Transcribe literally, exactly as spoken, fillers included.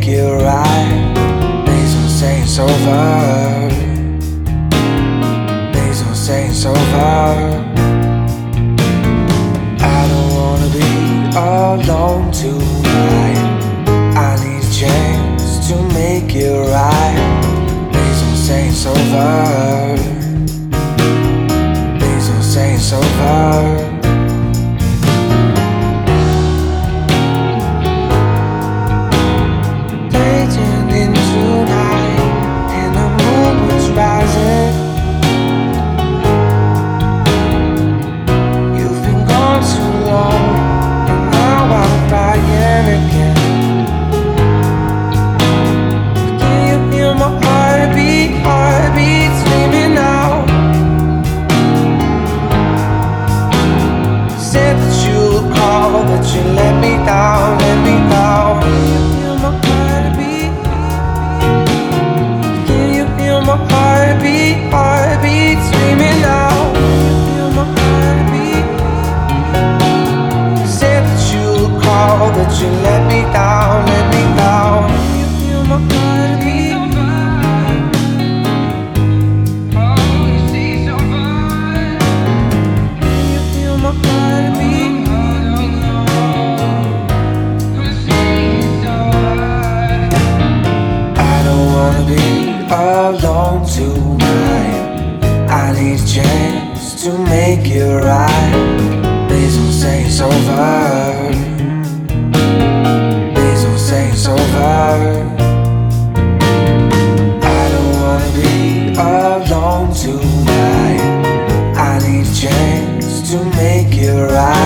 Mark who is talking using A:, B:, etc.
A: make it right. Please don't say it's over. Please don't say it's over. I don't wanna be alone tonight. I need a chance to make it right. Please don't say it's over. Please don't say it's over. But you let me down, let me down. Can you feel my heartbeat? Can you feel my heartbeat, heartbeat screaming out? Can you feel my heartbeat? You said that you would call, but you let me down, let me down. Can you feel my heartbeat? Oh, you see so far. Can you feel my heartbeat? Alone tonight, I need a chance to make it right. Please don't say it's over. Please don't say it's over. I don't wanna be alone tonight. I need a chance to make it right.